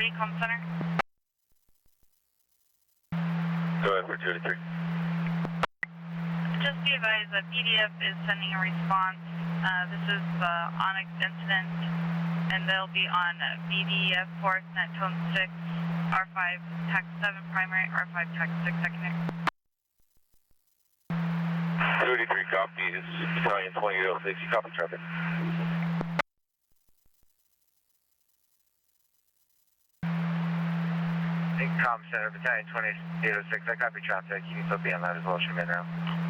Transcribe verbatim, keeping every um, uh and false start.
Lee, Com Center. Go ahead for two to three. Just be advised that P D F is sending a response. Uh, this is the Onyx incident, and they'll be on B D F Force Net Tone six, R five Tax seven primary, R five Tax six secondary. two eighty-three copy is Battalion twenty-eight oh six, you copy traffic. Com Center, Battalion twenty-eight oh six, I copy traffic. You can still be on that as well, Sherman now.